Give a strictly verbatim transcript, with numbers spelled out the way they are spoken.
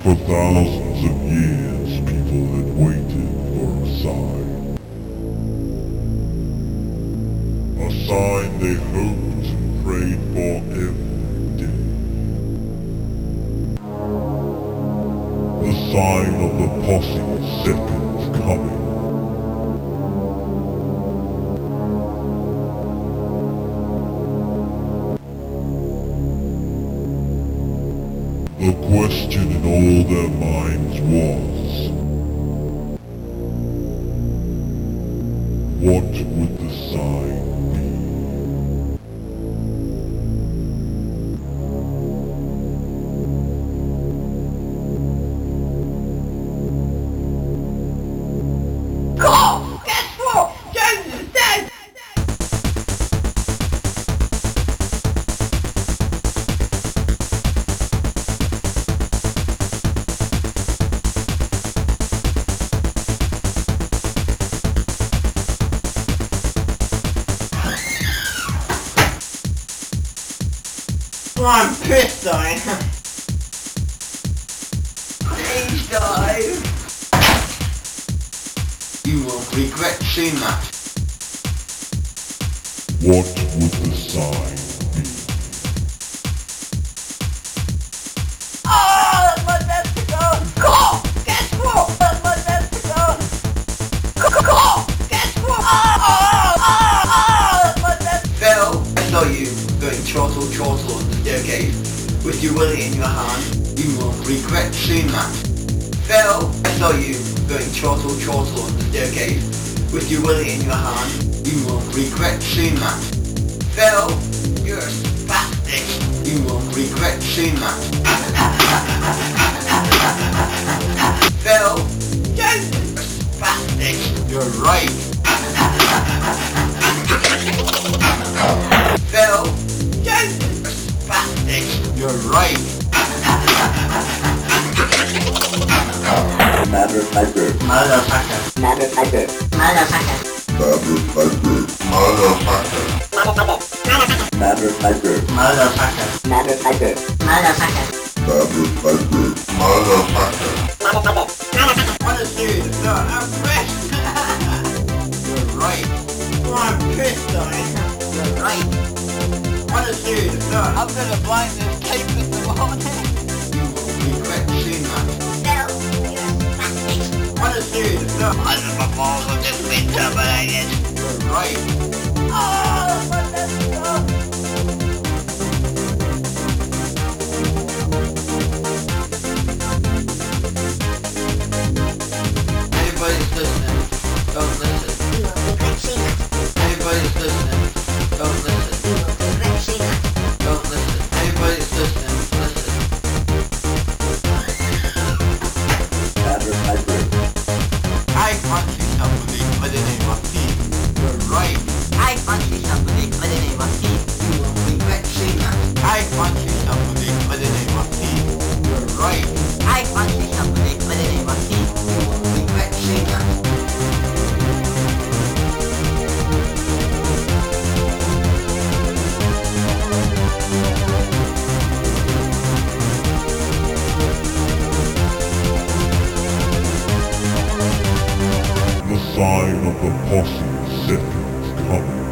For thousands of years, people had waited for a sign. A sign they hoped and prayed for every day. The sign of the posse's second coming. The question in all their minds was, what would the sign be? Carl, guess what? James is dead! I'm pissed I am. Please guys. You will regret seeing that. What would the sign be? Oh, that's my Decepticon! Carl, guess what? That's my Decepticon! Carl, guess what? Oh, oh, oh, oh, that's my Decepticon! Phil, I saw you going chortle chortle on the staircase with your willy in your hand. You will regret seeing that. Phil, I saw you going chortle chortle on the staircase with your willy in your hand. You will regret seeing that. Phil, you're a spastic. You will regret seeing that. Phil, James! you're a spastic. You're right. Phil, James! you're a spastic. You're right. Motherfucker. Motherfucker. Motherfucker. Motherfucker. Motherfucker. Motherfucker. Motherfucker. Motherfucker. Motherfucker. Motherfucker. Motherfucker. Motherfucker. What a serious thought. I'm pissed. You're right. I'm pissed I am. You're right. What a serious thought. I'm gonna blind this tape in the morning. You will regret seeing that. Phil, you're a spastic. What a serious thought. I just my balls have just been terminated. You're right. Oh, that's my Decepticon! Anybody's listening, don't listen. You will regret seeing that. Anybody's listening, don't listen. You will regret seeing that. Don't listen. Anybody's listening, listen. Motherfucker. I punch you somebody by the name of Steve. You're right. I punch you somebody by the name of Steve. You will regret seeing that. I punch you somebody by the name of Steve. You're right. I punch you somebody by the name of Steve. You will regret seeing that. The sign of the posse's second coming.